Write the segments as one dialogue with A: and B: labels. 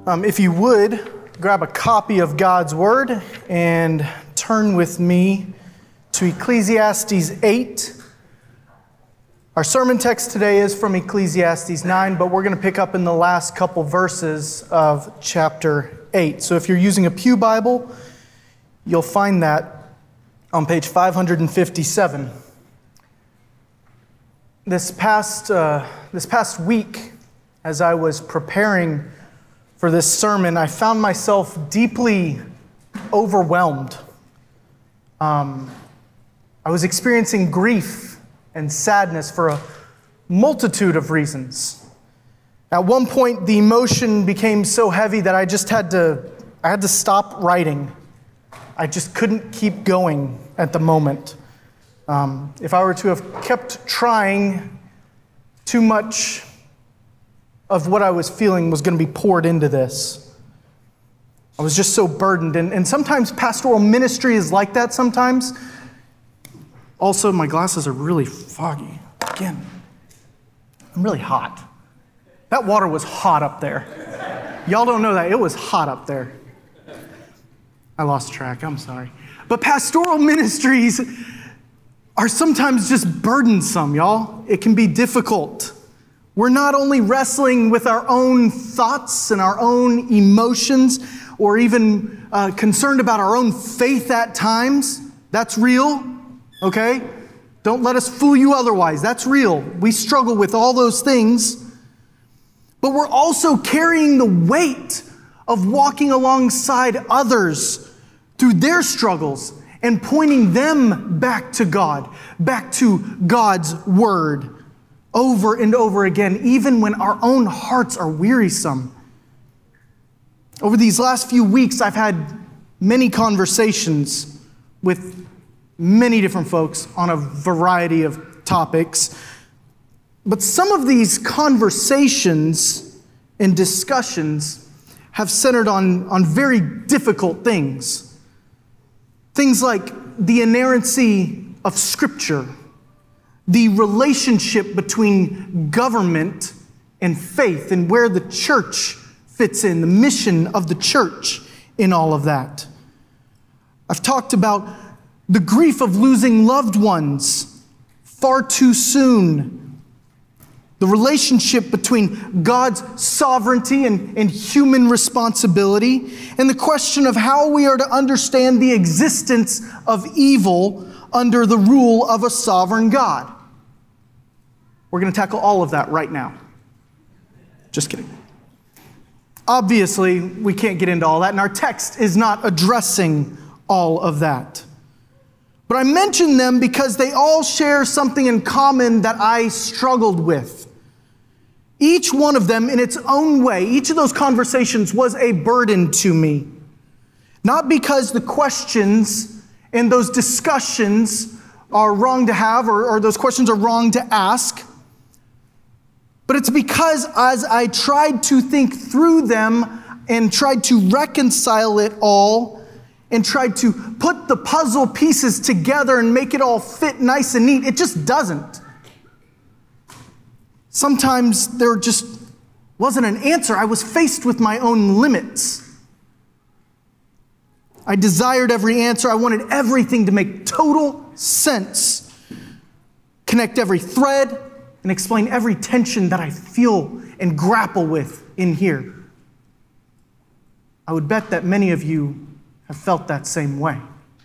A: If you would, grab a copy of God's Word and turn with me to Ecclesiastes 8. Our sermon text today is from Ecclesiastes 9, but we're going to pick up in the last couple verses of chapter 8. So if you're using a Pew Bible, you'll find that on page 557. This past week, as I was preparing for this sermon, I found myself deeply overwhelmed. I was experiencing grief and sadness for a multitude of reasons. At one point, the emotion became so heavy that I had to stop writing. I just couldn't keep going at the moment. If I were to have kept trying, too much of what I was feeling was going to be poured into this. I was just so burdened. And sometimes pastoral ministry is like that sometimes. Also, my glasses are really foggy. Again, I'm really hot. That water was hot up there. Y'all don't know that. It was hot up there. I lost track. I'm sorry. But pastoral ministries are sometimes just burdensome, y'all. It can be difficult. We're not only wrestling with our own thoughts and our own emotions, or even concerned about our own faith at times. That's real, okay? Don't let us fool you otherwise. That's real. We struggle with all those things. But we're also carrying the weight of walking alongside others through their struggles and pointing them back to God, back to God's Word over and over again, even when our own hearts are wearisome. Over these last few weeks, I've had many conversations with many different folks on a variety of topics. But some of these conversations and discussions have centered on very difficult things. Things like the inerrancy of Scripture, the relationship between government and faith, and where the church fits in, the mission of the church in all of that. I've talked about the grief of losing loved ones far too soon, the relationship between God's sovereignty and human responsibility, and the question of how we are to understand the existence of evil under the rule of a sovereign God. We're going to tackle all of that right now. Just kidding. Obviously, we can't get into all that, and our text is not addressing all of that. But I mention them because they all share something in common that I struggled with. Each one of them in its own way, each of those conversations was a burden to me. Not because the questions and those discussions are wrong to have or those questions are wrong to ask, but it's because as I tried to think through them and tried to reconcile it all and tried to put the puzzle pieces together and make it all fit nice and neat, it just doesn't. Sometimes there just wasn't an answer. I was faced with my own limits. I desired every answer. I wanted everything to make total sense, connect every thread, and explain every tension that I feel and grapple with in here. I would bet that many of you have felt that same way.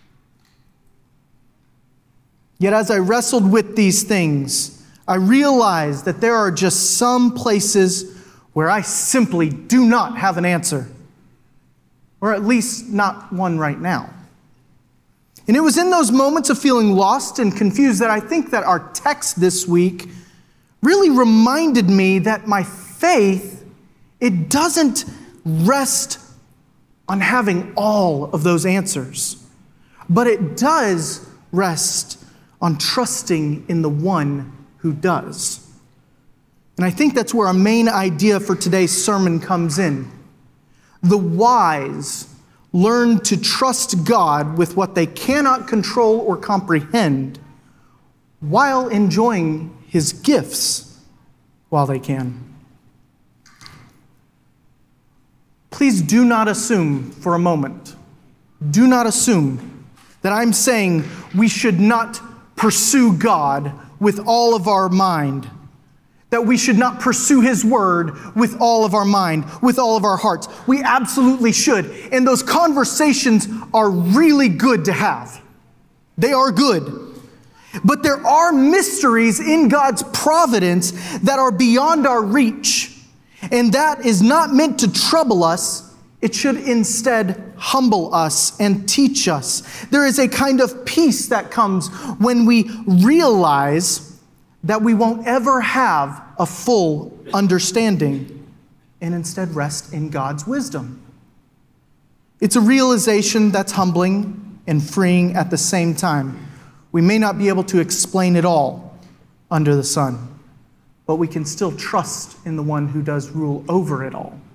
A: Yet as I wrestled with these things, I realized that there are just some places where I simply do not have an answer, or at least not one right now. And it was in those moments of feeling lost and confused that I think that our text this week really reminded me that my faith, it doesn't rest on having all of those answers, but it does rest on trusting in the one who does. And I think that's where our main idea for today's sermon comes in. The wise learn to trust God with what they cannot control or comprehend while enjoying His gifts while they can. please do not assume for a moment, do not assume that I'm saying we should not pursue God with all of our mind, that we should not pursue His Word with all of our mind, with all of our hearts. We absolutely should. And those conversations are really good to have. They are good. But there are mysteries in God's providence that are beyond our reach. And that is not meant to trouble us. It should instead humble us and teach us. There is a kind of peace that comes when we realize that we won't ever have a full understanding and instead rest in God's wisdom. It's a realization that's humbling and freeing at the same time. We may not be able to explain it all under the sun, but we can still trust in the one who does rule over it all.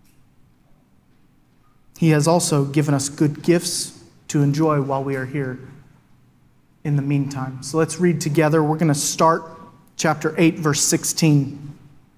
A: He has also given us good gifts to enjoy while we are here in the meantime. So let's read together. We're going to start chapter 8, verse 16.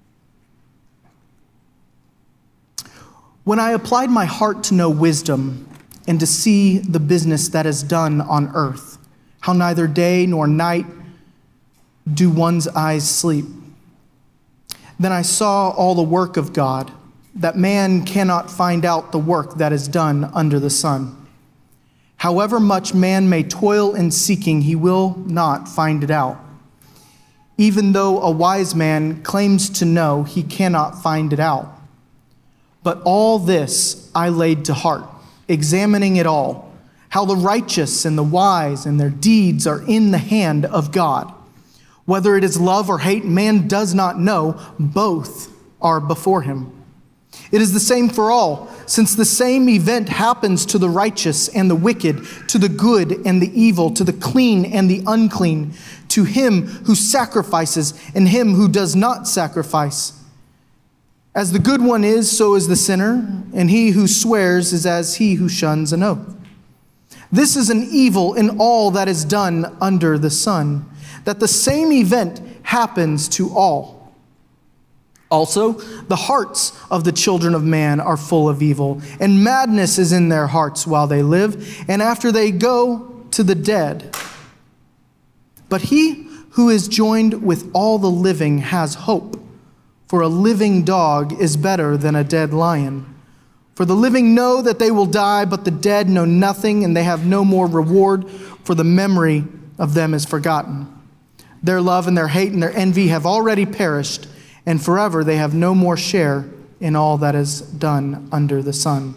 A: When I applied my heart to know wisdom and to see the business that is done on earth, how neither day nor night do one's eyes sleep, then I saw all the work of God, that man cannot find out the work that is done under the sun. However much man may toil in seeking, he will not find it out. Even though a wise man claims to know, he cannot find it out. But all this I laid to heart, examining it all, how the righteous and the wise and their deeds are in the hand of God. Whether it is love or hate, man does not know. Both are before him. It is the same for all, since the same event happens to the righteous and the wicked, to the good and the evil, to the clean and the unclean, to him who sacrifices and him who does not sacrifice. As the good one is, so is the sinner, and he who swears is as he who shuns an oath. This is an evil in all that is done under the sun, that the same event happens to all. Also, the hearts of the children of man are full of evil, and madness is in their hearts while they live, and after they go to the dead. But he who is joined with all the living has hope, for a living dog is better than a dead lion. For the living know that they will die, but the dead know nothing, and they have no more reward, for the memory of them is forgotten. Their love and their hate and their envy have already perished, and forever they have no more share in all that is done under the sun.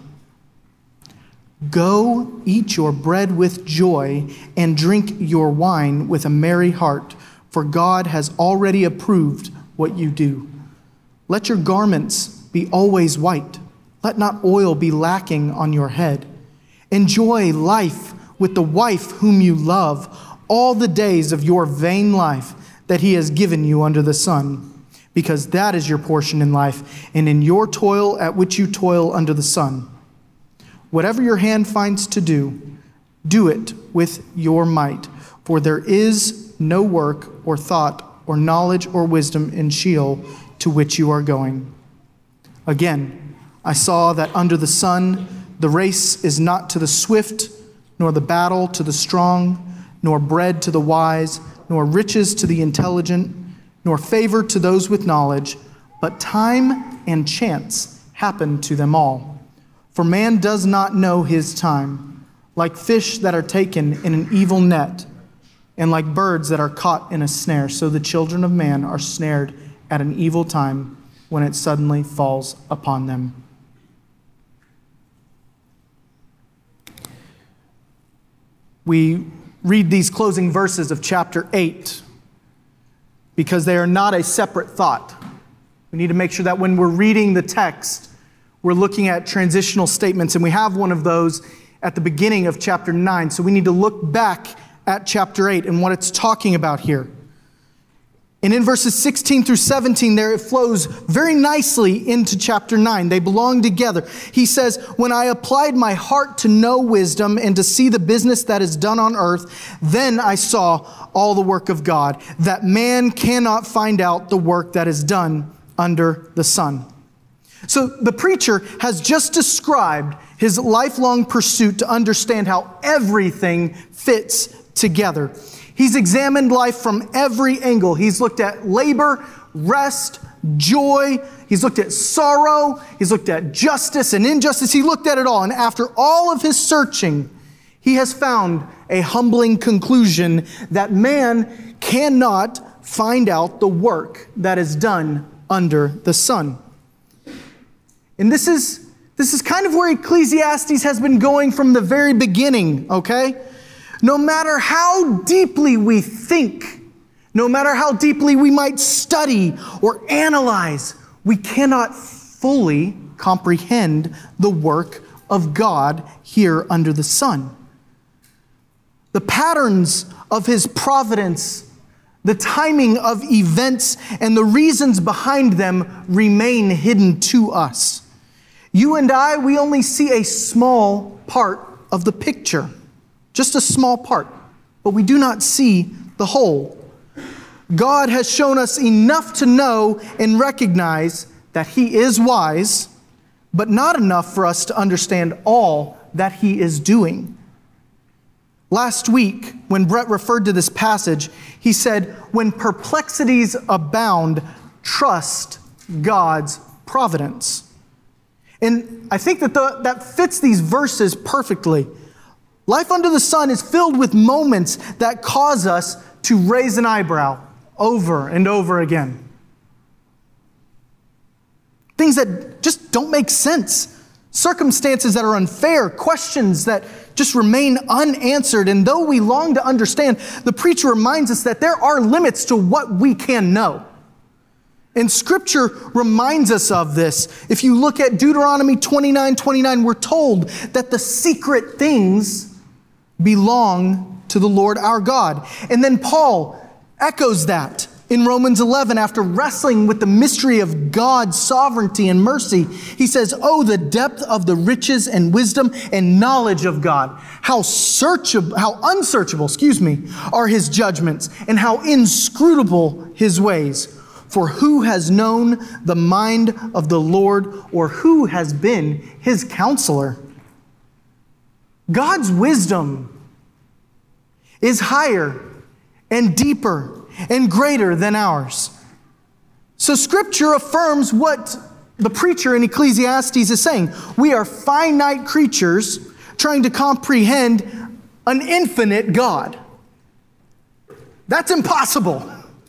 A: Go, eat your bread with joy, and drink your wine with a merry heart, for God has already approved what you do. Let your garments be always white. Let not oil be lacking on your head. Enjoy life with the wife whom you love all the days of your vain life that He has given you under the sun, because that is your portion in life, and in your toil at which you toil under the sun. Whatever your hand finds to do, do it with your might, for there is no work or thought or knowledge or wisdom in Sheol to which you are going. Again, I saw that under the sun the race is not to the swift, nor the battle to the strong, nor bread to the wise, nor riches to the intelligent, nor favor to those with knowledge, but time and chance happen to them all. For man does not know his time, like fish that are taken in an evil net, and like birds that are caught in a snare, so the children of man are snared at an evil time when it suddenly falls upon them. We read these closing verses of chapter 8 because they are not a separate thought. We need to make sure that when we're reading the text, we're looking at transitional statements, and we have one of those at the beginning of chapter 9. So we need to look back at chapter 8 and what it's talking about here. And in verses 16 through 17 there, it flows very nicely into chapter 9. They belong together. He says, when I applied my heart to know wisdom and to see the business that is done on earth, then I saw all the work of God, that man cannot find out the work that is done under the sun. So the preacher has just described his lifelong pursuit to understand how everything fits together. He's examined life from every angle. He's looked at labor, rest, joy. He's looked at sorrow. He's looked at justice and injustice. He looked at it all. And after all of his searching, he has found a humbling conclusion that man cannot find out the work that is done under the sun. And this is kind of where Ecclesiastes has been going from the very beginning, okay? No matter how deeply we think, no matter how deeply we might study or analyze, we cannot fully comprehend the work of God here under the sun. The patterns of His providence, the timing of events, and the reasons behind them remain hidden to us. You and I, we only see a small part of the picture, just a small part, but we do not see the whole. God has shown us enough to know and recognize that He is wise, but not enough for us to understand all that He is doing. Last week, when Brett referred to this passage, he said, when perplexities abound, trust God's providence. And I think that fits these verses perfectly. Life under the sun is filled with moments that cause us to raise an eyebrow over and over again. Things that just don't make sense. Circumstances that are unfair, questions that just remain unanswered. And though we long to understand, the preacher reminds us that there are limits to what we can know. And Scripture reminds us of this. If you look at Deuteronomy 29:29, we're told that the secret things belong to the Lord our God. And then Paul echoes that in Romans 11 after wrestling with the mystery of God's sovereignty and mercy. He says, "Oh, the depth of the riches and wisdom and knowledge of God. How unsearchable, are His judgments, and how inscrutable His ways. For who has known the mind of the Lord, or who has been His counselor?" God's wisdom is higher and deeper and greater than ours. So Scripture affirms what the preacher in Ecclesiastes is saying. We are finite creatures trying to comprehend an infinite God. That's impossible.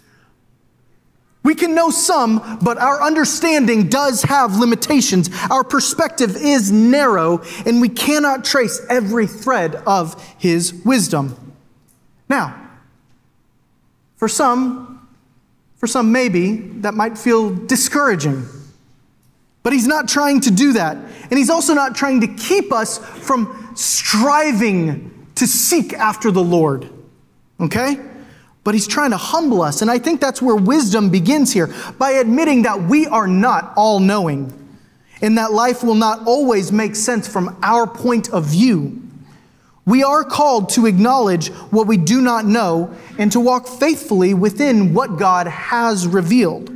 A: We can know some, but our understanding does have limitations. Our perspective is narrow, and we cannot trace every thread of His wisdom. Now, for some maybe, that might feel discouraging. But He's not trying to do that. And He's also not trying to keep us from striving to seek after the Lord. Okay? But He's trying to humble us. And I think that's where wisdom begins here, by admitting that we are not all-knowing, and that life will not always make sense from our point of view. We are called to acknowledge what we do not know and to walk faithfully within what God has revealed.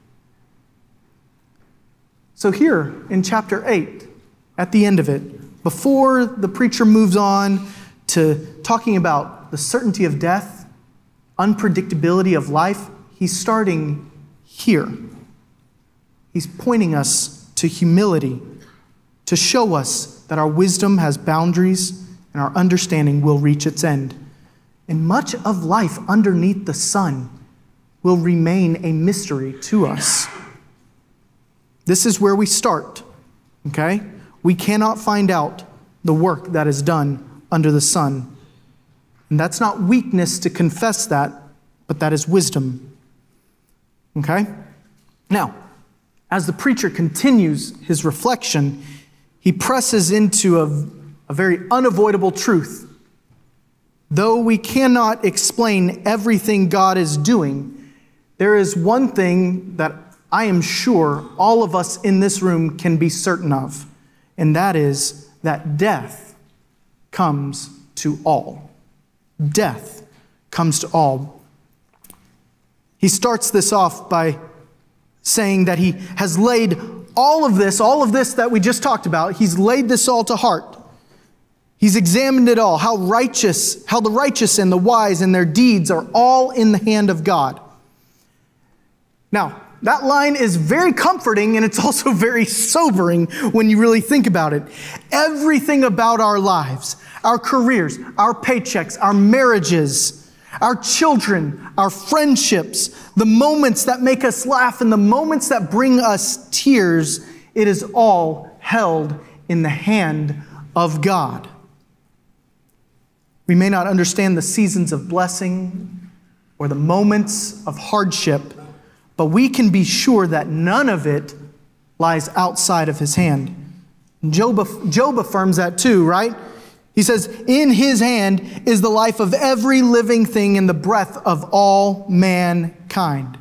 A: So here in chapter 8, at the end of it, before the preacher moves on to talking about the certainty of death, unpredictability of life, he's starting here. He's pointing us to humility, to show us that our wisdom has boundaries and our understanding will reach its end. And much of life underneath the sun will remain a mystery to us. This is where we start, okay? We cannot find out the work that is done under the sun. And that's not weakness to confess that, but that is wisdom. Okay? Now, as the preacher continues his reflection, he presses into a very unavoidable truth. Though we cannot explain everything God is doing, there is one thing that I am sure all of us in this room can be certain of, and that is that death comes to all. Death comes to all. He starts this off by saying that he has laid all of this that we just talked about, he's laid this all to heart. He's examined it all, how the righteous and the wise and their deeds are all in the hand of God. Now, that line is very comforting, and it's also very sobering when you really think about it. Everything about our lives, our careers, our paychecks, our marriages, our children, our friendships, the moments that make us laugh and the moments that bring us tears, it is all held in the hand of God. We may not understand the seasons of blessing or the moments of hardship, but we can be sure that none of it lies outside of his hand. Job affirms that too, right? He says, in his hand is the life of every living thing and the breath of all mankind.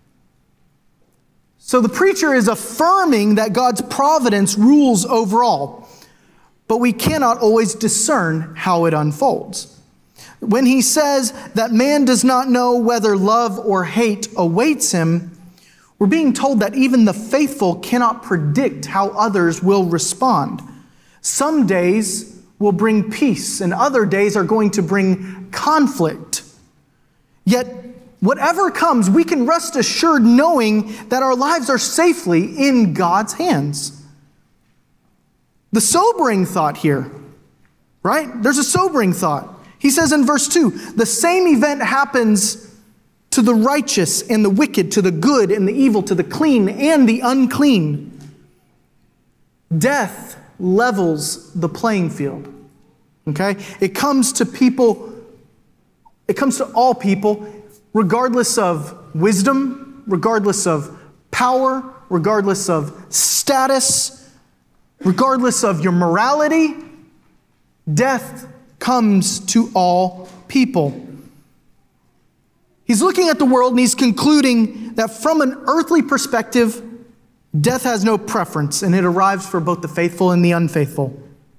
A: So the preacher is affirming that God's providence rules over all, but we cannot always discern how it unfolds. When he says that man does not know whether love or hate awaits him, we're being told that even the faithful cannot predict how others will respond. Some days will bring peace, and other days are going to bring conflict. Yet, whatever comes, we can rest assured knowing that our lives are safely in God's hands. The sobering thought here, right? There's a sobering thought. He says in verse 2, the same event happens to the righteous and the wicked, to the good and the evil, to the clean and the unclean. Death levels the playing field. Okay? It comes to people, it comes to all people, regardless of wisdom, regardless of power, regardless of status, regardless of your morality. Death comes to all people. He's looking at the world and he's concluding that from an earthly perspective, death has no preference and it arrives for both the faithful and the unfaithful.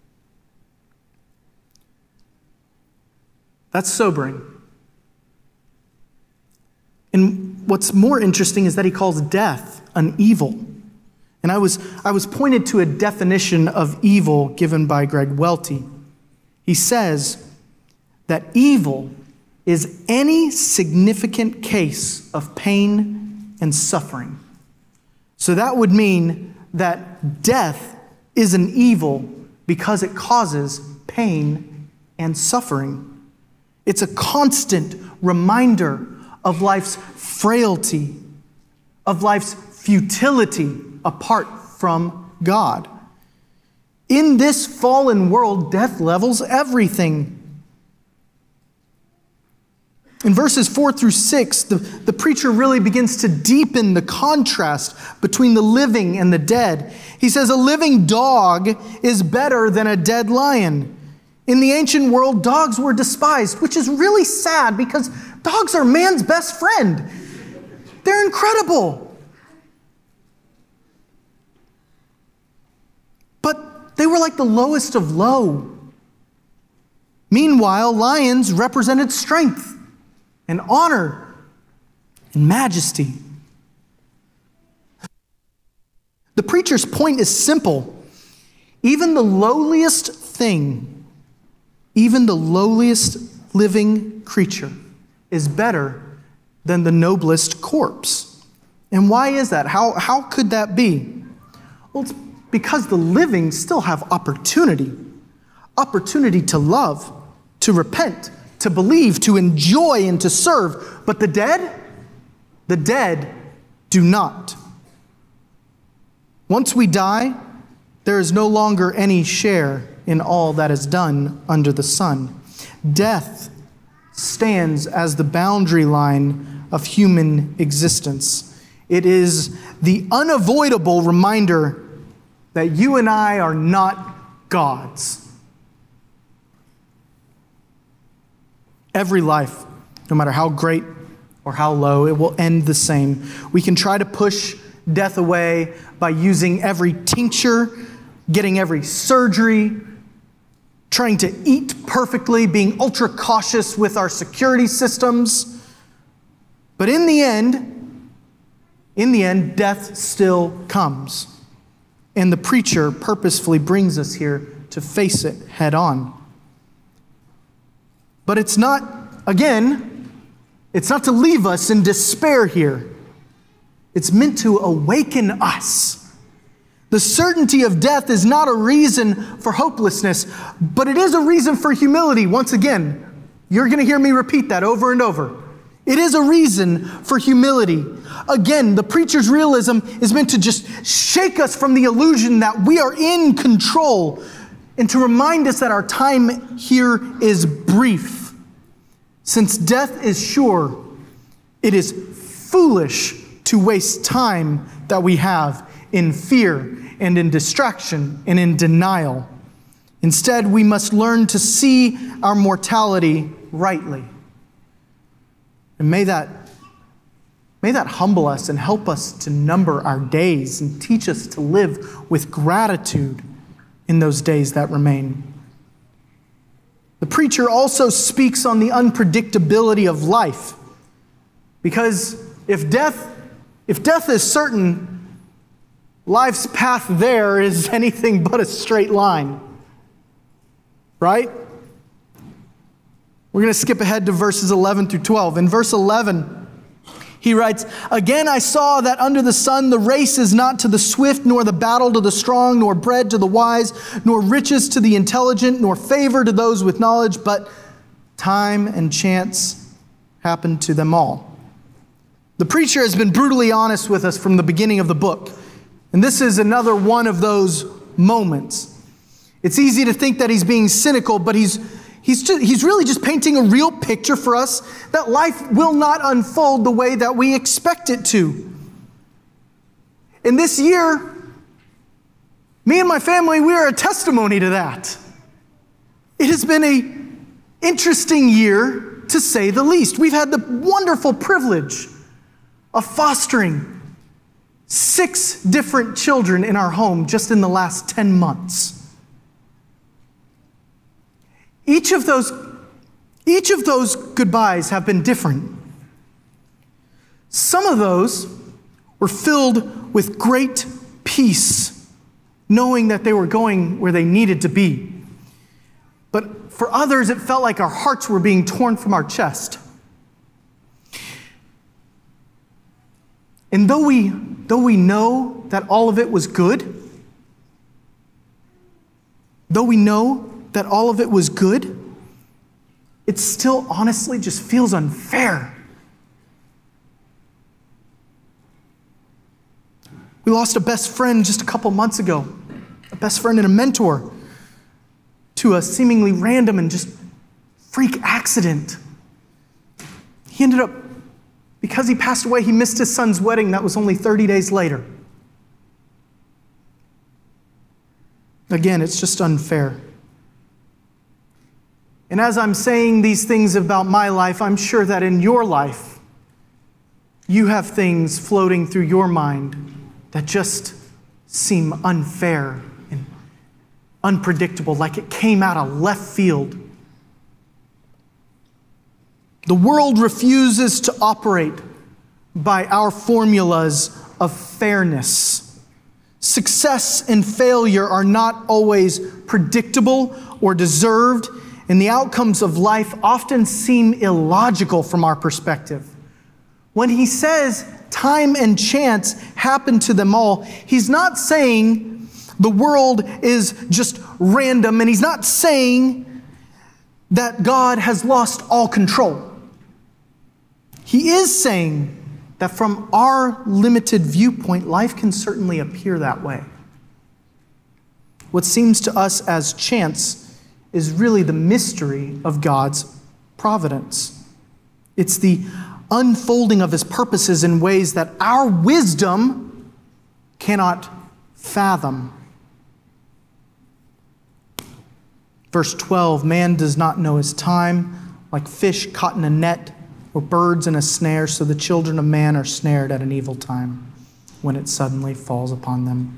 A: That's sobering. And what's more interesting is that he calls death an evil. And I was pointed to a definition of evil given by Greg Welty. He says that evil is any significant case of pain and suffering. So that would mean that death is an evil because it causes pain and suffering. It's a constant reminder of life's frailty, of life's futility apart from God. In this fallen world, death levels everything. In verses 4 through 6, the preacher really begins to deepen the contrast between the living and the dead. He says, a living dog is better than a dead lion. In the ancient world, dogs were despised, which is really sad because dogs are man's best friend. They're incredible. But they were like the lowest of low. Meanwhile, lions represented strength and honor and majesty. The preacher's point is simple. Even the lowliest thing, even the lowliest living creature is better than the noblest corpse. And why is that? How could that be? Well, it's because the living still have opportunity to love, to repent, to believe, to enjoy, and to serve. But the dead do not. Once we die, there is no longer any share in all that is done under the sun. Death stands as the boundary line of human existence. It is the unavoidable reminder that you and I are not gods. Every life, no matter how great or how low, it will end the same. We can try to push death away by using every tincture, getting every surgery, trying to eat perfectly, being ultra cautious with our security systems. But in the end, death still comes. And the preacher purposefully brings us here to face it head on. But it's not, again, it's not to leave us in despair here. It's meant to awaken us. The certainty of death is not a reason for hopelessness, but it is a reason for humility. Once again, you're going to hear me repeat that over and over. It is a reason for humility. Again, the preacher's realism is meant to just shake us from the illusion that we are in control and to remind us that our time here is brief. Since death is sure, it is foolish to waste time that we have in fear and in distraction and in denial. Instead, we must learn to see our mortality rightly. And may that humble us and help us to number our days and teach us to live with gratitude in those days that remain. The preacher also speaks on the unpredictability of life. Because if death is certain, life's path there is anything but a straight line. Right? We're going to skip ahead to verses 11 through 12. In verse 11, he writes, "Again I saw that under the sun the race is not to the swift, nor the battle to the strong, nor bread to the wise, nor riches to the intelligent, nor favor to those with knowledge, but time and chance happen to them all." The preacher has been brutally honest with us from the beginning of the book. And this is another one of those moments. It's easy to think that he's being cynical, but he's really just painting a real picture for us that life will not unfold the way that we expect it to. And this year, me and my family, we are a testimony to that. It has been an interesting year, to say the least. We've had the wonderful privilege of fostering 6 different children in our home just in the last 10 months. Each of those goodbyes have been different. Some of those were filled with great peace, knowing that they were going where they needed to be. But for others, it felt like our hearts were being torn from our chest. And though we know that all of it was good, it still honestly just feels unfair. We lost a best friend just a couple months ago, a best friend and a mentor, to a seemingly random and just freak accident. He ended up, because he passed away, he missed his son's wedding that was only 30 days later. Again, it's just unfair. And as I'm saying these things about my life, I'm sure that in your life, you have things floating through your mind that just seem unfair and unpredictable, like it came out of left field. The world refuses to operate by our formulas of fairness. Success and failure are not always predictable or deserved, and the outcomes of life often seem illogical from our perspective. When he says time and chance happen to them all, he's not saying the world is just random, and he's not saying that God has lost all control. He is saying that from our limited viewpoint, life can certainly appear that way. What seems to us as chance is really the mystery of God's providence. It's the unfolding of his purposes in ways that our wisdom cannot fathom. Verse 12, man does not know his time, like fish caught in a net or birds in a snare, so the children of man are snared at an evil time when it suddenly falls upon them.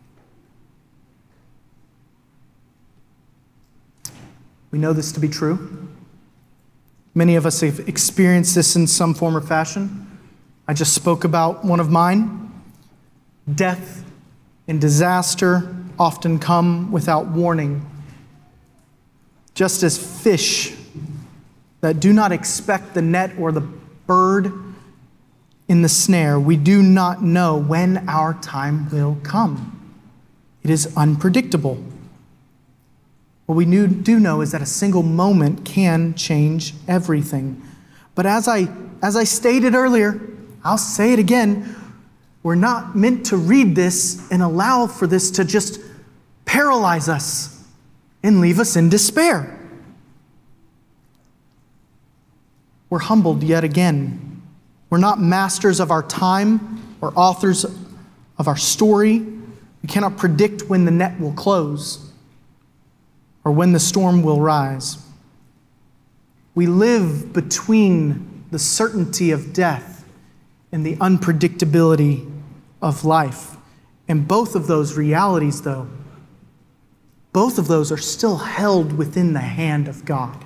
A: We know this to be true. Many of us have experienced this in some form or fashion. I just spoke about one of mine. Death and disaster often come without warning. Just as fish that do not expect the net or the bird in the snare, we do not know when our time will come. It is unpredictable. What we do know is that a single moment can change everything. But as I stated earlier, I'll say it again, we're not meant to read this and allow for this to just paralyze us and leave us in despair. We're humbled yet again. We're not masters of our time or authors of our story. We cannot predict when the net will close or when the storm will rise. We live between the certainty of death and the unpredictability of life. And both of those realities, though, both of those are still held within the hand of God.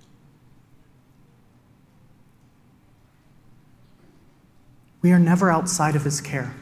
A: We are never outside of His care.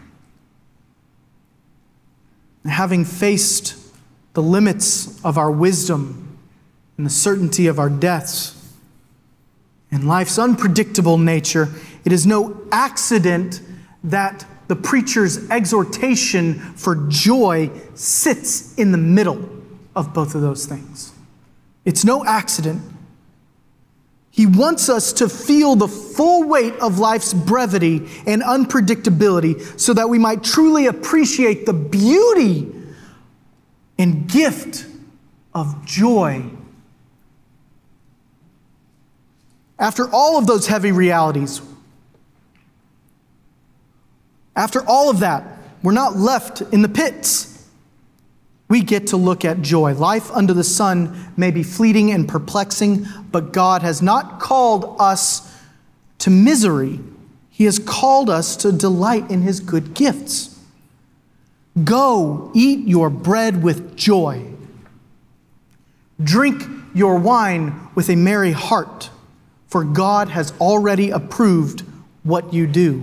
A: And having faced the limits of our wisdom and the certainty of our deaths and life's unpredictable nature, it is no accident that the preacher's exhortation for joy sits in the middle of both of those things. It's no accident. He wants us to feel the full weight of life's brevity and unpredictability so that we might truly appreciate the beauty and gift of joy. After all of those heavy realities, after all of that, we're not left in the pits. We get to look at joy. Life under the sun may be fleeting and perplexing, but God has not called us to misery. He has called us to delight in His good gifts. Go, eat your bread with joy. Drink your wine with a merry heart, for God has already approved what you do.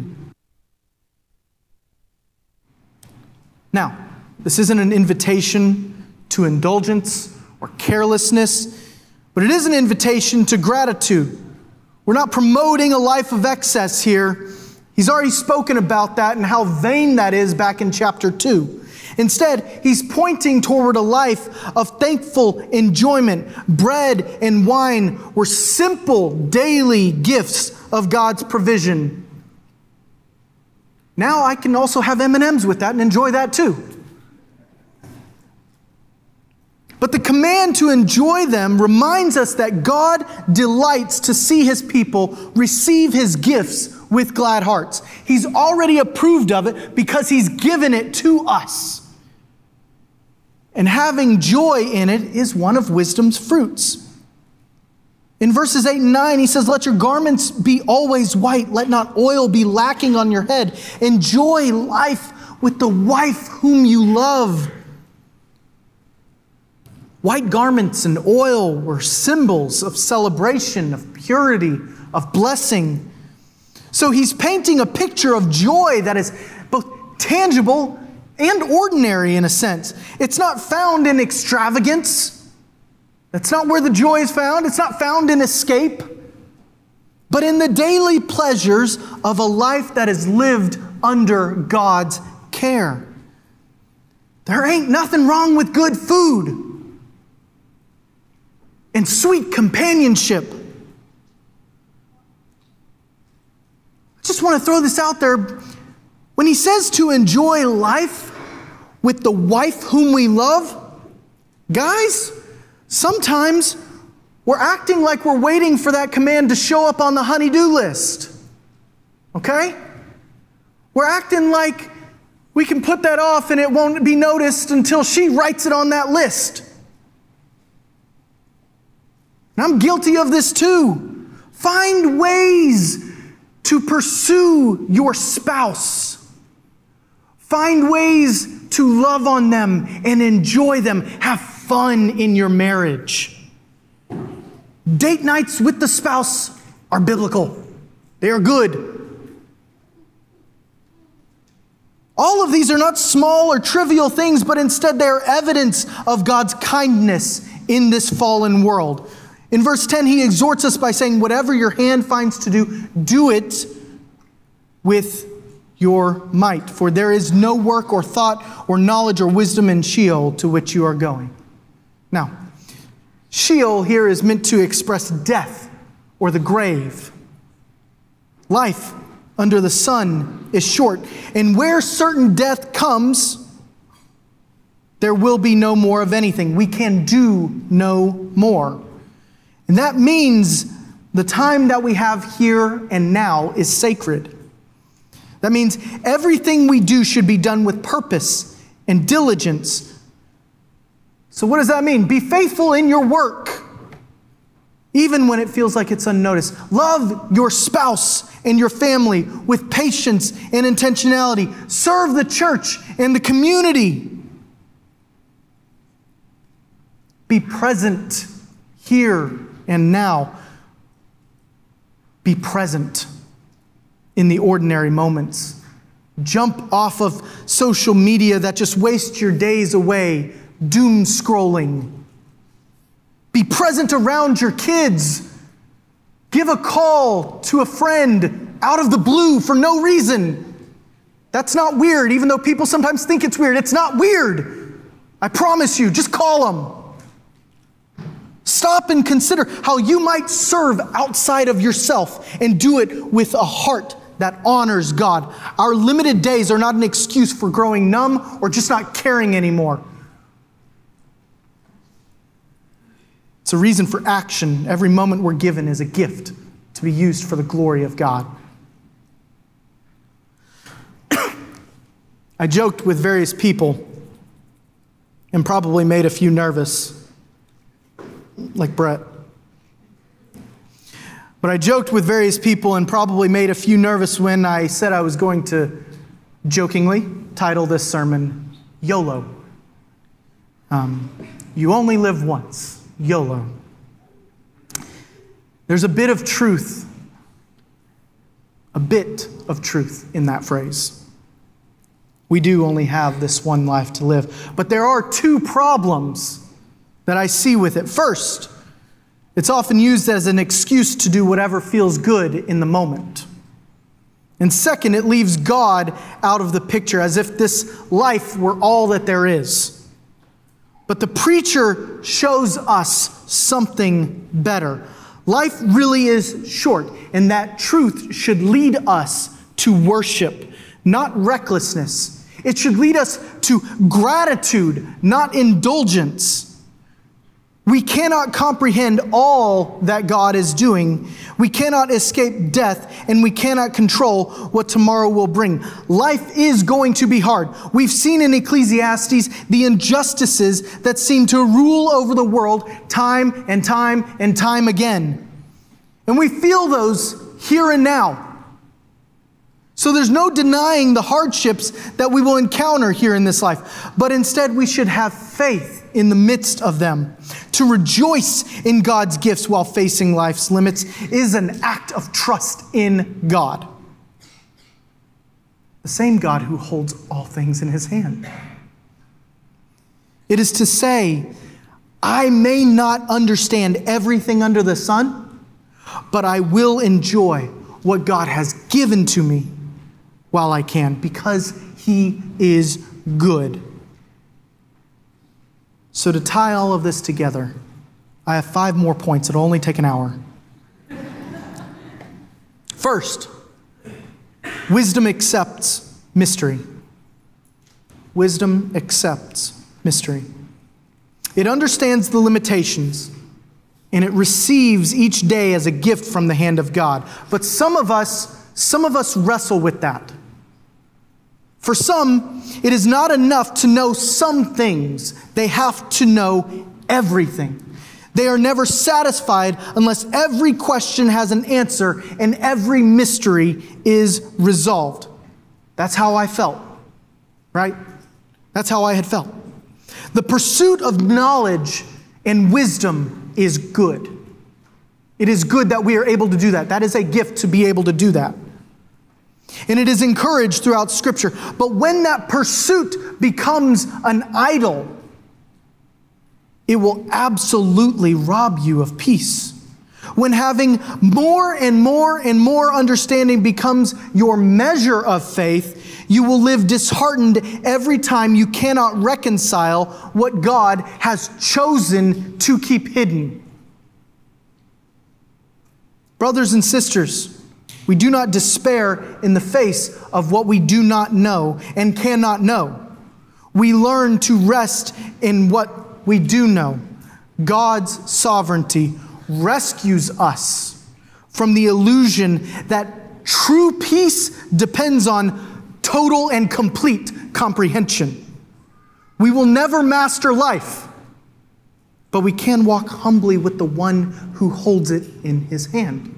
A: Now, this isn't an invitation to indulgence or carelessness, but it is an invitation to gratitude. We're not promoting a life of excess here. He's already spoken about that and how vain that is back in chapter 2. Instead, he's pointing toward a life of thankful enjoyment. Bread and wine were simple daily gifts of God's provision. Now I can also have M&Ms with that and enjoy that too. But the command to enjoy them reminds us that God delights to see His people receive His gifts with glad hearts. He's already approved of it because He's given it to us. And having joy in it is one of wisdom's fruits. In verses 8 and 9, he says, "Let your garments be always white. Let not oil be lacking on your head. Enjoy life with the wife whom you love." White garments and oil were symbols of celebration, of purity, of blessing. So he's painting a picture of joy that is both tangible and ordinary in a sense. It's not found in extravagance. That's not where the joy is found. It's not found in escape, but in the daily pleasures of a life that is lived under God's care. There ain't nothing wrong with good food and sweet companionship. I just want to throw this out there. When he says to enjoy life with the wife whom we love, guys, sometimes we're acting like we're waiting for that command to show up on the honey-do list. Okay? We're acting like we can put that off and it won't be noticed until she writes it on that list. And I'm guilty of this too. Find ways to pursue your spouse. Find ways to love on them and enjoy them. Have fun in your marriage. Date nights with the spouse are biblical. They are good. All of these are not small or trivial things, but instead they are evidence of God's kindness in this fallen world. In verse 10, he exhorts us by saying, whatever your hand finds to do, do it with your might. For there is no work or thought or knowledge or wisdom in Sheol to which you are going. Now, Sheol here is meant to express death or the grave. Life under the sun is short, and where certain death comes, there will be no more of anything. We can do no more. And that means the time that we have here and now is sacred. That means everything we do should be done with purpose and diligence. So what does that mean? Be faithful in your work, even when it feels like it's unnoticed. Love your spouse and your family with patience and intentionality. Serve the church and the community. Be present here and now. Be present in the ordinary moments. Jump off of social media that just wastes your days away, doom scrolling. Be present around your kids. Give a call to a friend out of the blue for no reason. That's not weird, even though people sometimes think it's weird. It's not weird. I promise you, just call them. Stop and consider how you might serve outside of yourself and do it with a heart that honors God. Our limited days are not an excuse for growing numb or just not caring anymore. It's a reason for action. Every moment we're given is a gift to be used for the glory of God. I joked with various people and probably made a few nervous, like Brett. But I joked with various people and probably made a few nervous when I said I was going to jokingly title this sermon, YOLO. You only live once. YOLO. There's a bit of truth in that phrase. We do only have this one life to live. But there are two problems that I see with it. First, it's often used as an excuse to do whatever feels good in the moment. And second, it leaves God out of the picture as if this life were all that there is. But the preacher shows us something better. Life really is short, and that truth should lead us to worship, not recklessness. It should lead us to gratitude, not indulgence. We cannot comprehend all that God is doing. We cannot escape death, and we cannot control what tomorrow will bring. Life is going to be hard. We've seen in Ecclesiastes the injustices that seem to rule over the world time and time and time again. And we feel those here and now. So there's no denying the hardships that we will encounter here in this life. But instead, we should have faith in the midst of them. To rejoice in God's gifts while facing life's limits is an act of trust in God. The same God who holds all things in his hand. It is to say, I may not understand everything under the sun, but I will enjoy what God has given to me while I can, because he is good. So to tie all of this together, I have 5 more points. It'll only take an hour. First, wisdom accepts mystery. Wisdom accepts mystery. It understands the limitations, and it receives each day as a gift from the hand of God. But some of us wrestle with that. For some, it is not enough to know some things. They have to know everything. They are never satisfied unless every question has an answer and every mystery is resolved. That's how I felt, right? That's how I had felt. The pursuit of knowledge and wisdom is good. It is good that we are able to do that. That is a gift to be able to do that. and it is encouraged throughout Scripture. But when that pursuit becomes an idol, it will absolutely rob you of peace. When having more and more and more understanding becomes your measure of faith, you will live disheartened every time you cannot reconcile what God has chosen to keep hidden. Brothers and sisters, we do not despair in the face of what we do not know and cannot know. We learn to rest in what we do know. God's sovereignty rescues us from the illusion that true peace depends on total and complete comprehension. We will never master life, but we can walk humbly with the one who holds it in his hand.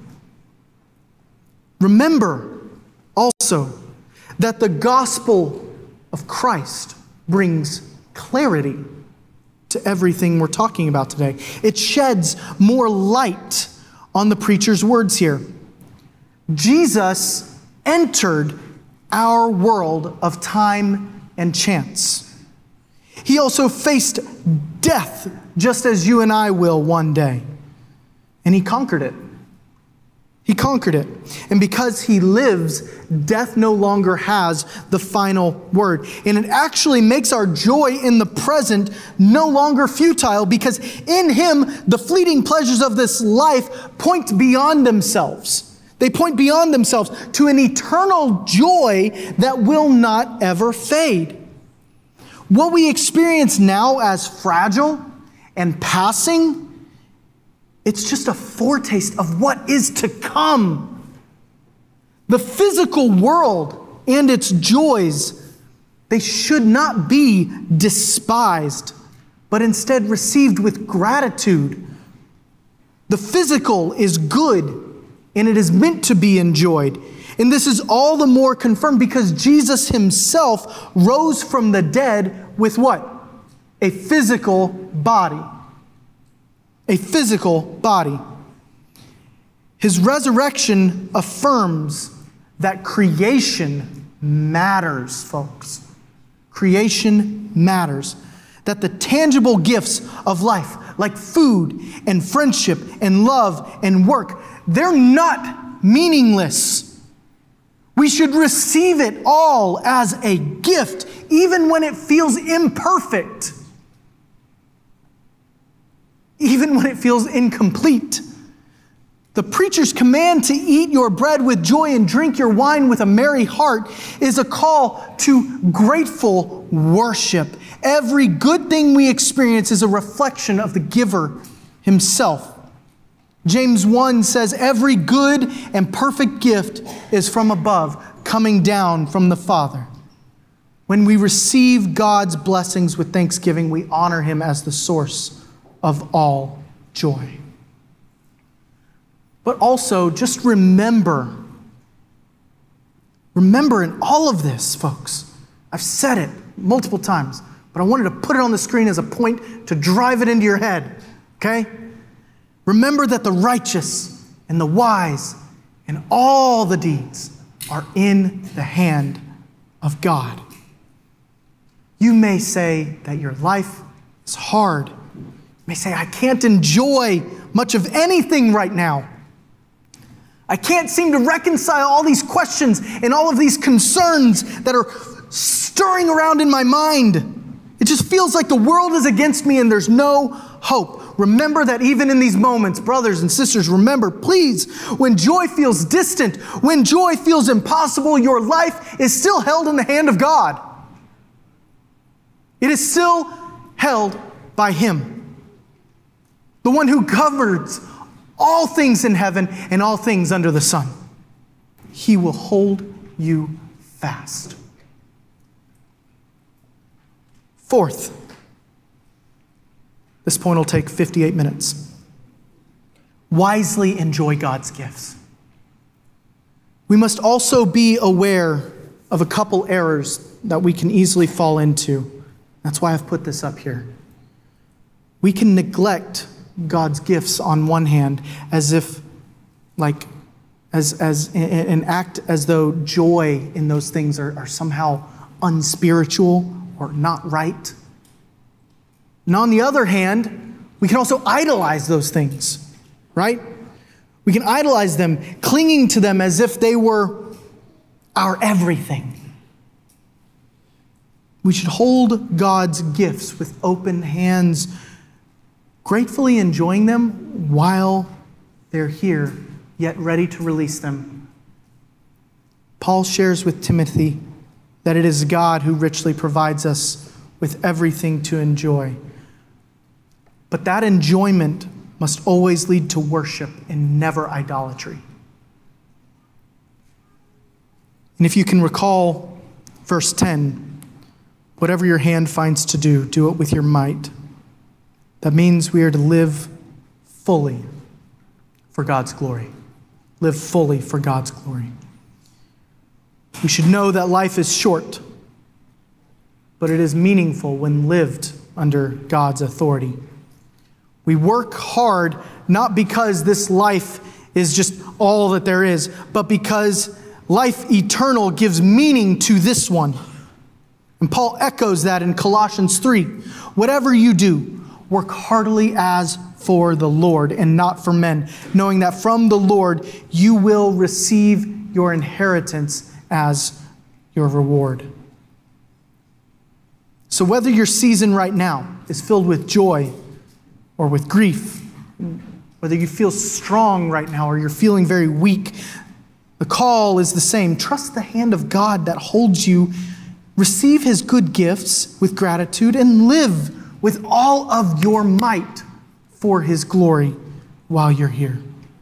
A: Remember also that the gospel of Christ brings clarity to everything we're talking about today. It sheds more light on the preacher's words here. Jesus entered our world of time and chance. He also faced death just as you and I will one day. And he conquered it. He conquered it. And because he lives, death no longer has the final word. And it actually makes our joy in the present no longer futile, because in him, the fleeting pleasures of this life point beyond themselves. They point beyond themselves to an eternal joy that will not ever fade. What we experience now as fragile and passing, it's just a foretaste of what is to come. The physical world and its joys, they should not be despised, but instead received with gratitude. The physical is good, and it is meant to be enjoyed. And this is all the more confirmed because Jesus himself rose from the dead with what? A physical body. A physical body. His resurrection affirms that creation matters, folks. Creation matters. That the tangible gifts of life, like food and friendship and love and work, they're not meaningless. We should receive it all as a gift, even when it feels imperfect. Even when it feels incomplete. The preacher's command to eat your bread with joy and drink your wine with a merry heart is a call to grateful worship. Every good thing we experience is a reflection of the giver himself. James 1 says, every good and perfect gift is from above, coming down from the Father. When we receive God's blessings with thanksgiving, we honor him as the source of all joy. But also, just remember in all of this, folks, I've said it multiple times, but I wanted to put it on the screen as a point to drive it into your head, okay? Remember that the righteous and the wise and all the deeds are in the hand of God. You may say that your life is hard. You may say, I can't enjoy much of anything right now. I can't seem to reconcile all these questions and all of these concerns that are stirring around in my mind. It just feels like the world is against me and there's no hope. Remember that even in these moments, brothers and sisters, remember, please, when joy feels distant, when joy feels impossible, your life is still held in the hand of God. It is still held by him. The one who governs all things in heaven and all things under the sun. He will hold you fast. Fourth, this point will take 58 minutes. Wisely enjoy God's gifts. We must also be aware of a couple errors that we can easily fall into. That's why I've put this up here. We can neglect God's gifts on one hand as if, like, and act as though joy in those things are somehow unspiritual or not right. And on the other hand, we can also idolize those things, right? We can idolize them, clinging to them as if they were our everything. We should hold God's gifts with open hands, gratefully enjoying them while they're here, yet ready to release them. Paul shares with Timothy that it is God who richly provides us with everything to enjoy. But that enjoyment must always lead to worship and never idolatry. And if you can recall verse 10, whatever your hand finds to do, do it with your might. That means we are to live fully for God's glory. Live fully for God's glory. We should know that life is short, but it is meaningful when lived under God's authority. We work hard not because this life is just all that there is, but because life eternal gives meaning to this one. And Paul echoes that in Colossians 3. Whatever you do, work heartily as for the Lord and not for men, knowing that from the Lord you will receive your inheritance as your reward. So whether your season right now is filled with joy or with grief, whether you feel strong right now or you're feeling very weak, the call is the same. Trust the hand of God that holds you. Receive his good gifts with gratitude and live with all of your might for his glory while you're here.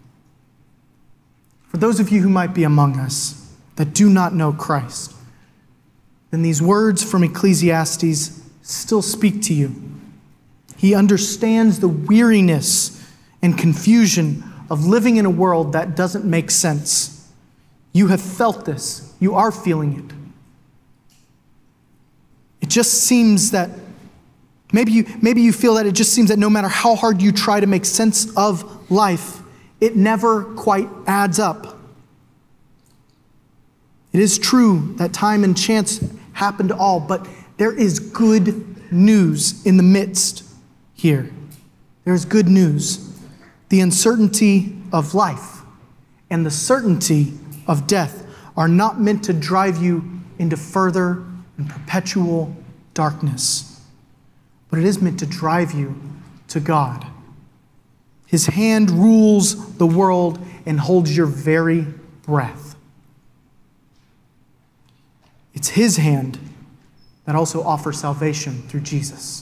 A: For those of you who might be among us that do not know Christ, then these words from Ecclesiastes still speak to you. He understands the weariness and confusion of living in a world that doesn't make sense. You have felt this. You are feeling it. It just seems that maybe you feel that it just seems that no matter how hard you try to make sense of life, it never quite adds up. It is true that time and chance happen to all, but there is good news in the midst here. There's good news. The uncertainty of life and the certainty of death are not meant to drive you into further and perpetual darkness, but it is meant to drive you to God. His hand rules the world and holds your very breath. It's his hand that also offers salvation through Jesus.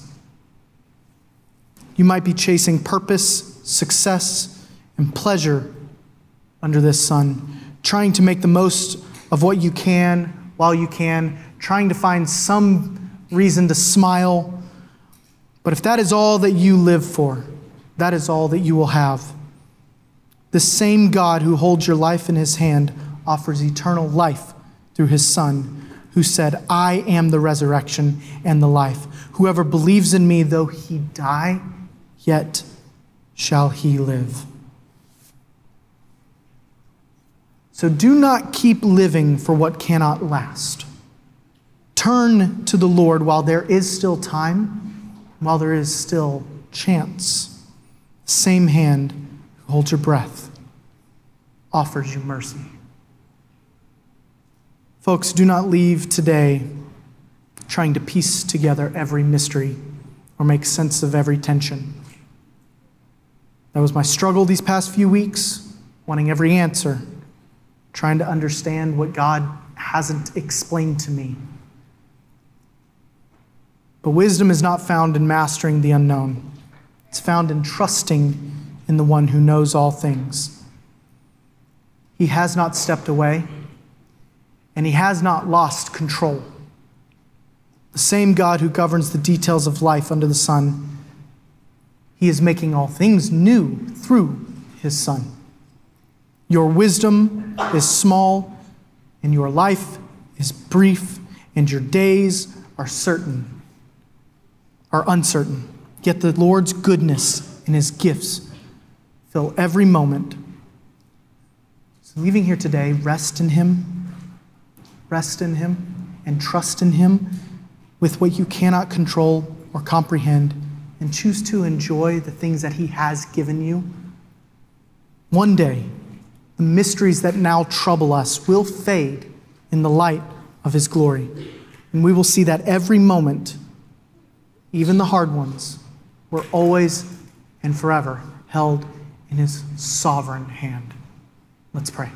A: You might be chasing purpose, success, and pleasure under this sun, trying to make the most of what you can while you can, trying to find some reason to smile. But if that is all that you live for, that is all that you will have. The same God who holds your life in his hand offers eternal life through his Son, who said, I am the resurrection and the life. Whoever believes in me, though he die, yet shall he live. So do not keep living for what cannot last. Turn to the Lord while there is still time, while there is still chance. The same hand who holds your breath offers you mercy. Folks, do not leave today trying to piece together every mystery or make sense of every tension. That was my struggle these past few weeks, wanting every answer, trying to understand what God hasn't explained to me. But wisdom is not found in mastering the unknown. It's found in trusting in the one who knows all things. He has not stepped away, and he has not lost control. The same God who governs the details of life under the sun, he is making all things new through his Son. Your wisdom is small, and your life is brief, and your days are uncertain. Yet the Lord's goodness and his gifts fill every moment. So leaving here today, rest in Him, and trust in Him with what you cannot control or comprehend, and choose to enjoy the things that He has given you. One day, the mysteries that now trouble us will fade in the light of His glory. And we will see that every moment, even the hard ones, were always and forever held in His sovereign hand. Let's pray.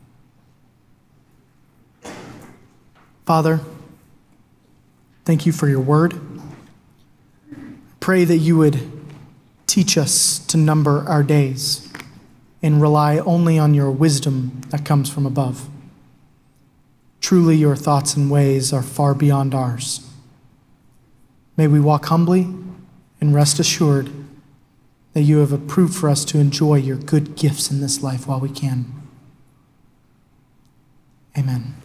A: Father, thank you for your word. Pray that you would teach us to number our days and rely only on your wisdom that comes from above. Truly, your thoughts and ways are far beyond ours. May we walk humbly and rest assured that you have approved for us to enjoy your good gifts in this life while we can. Amen.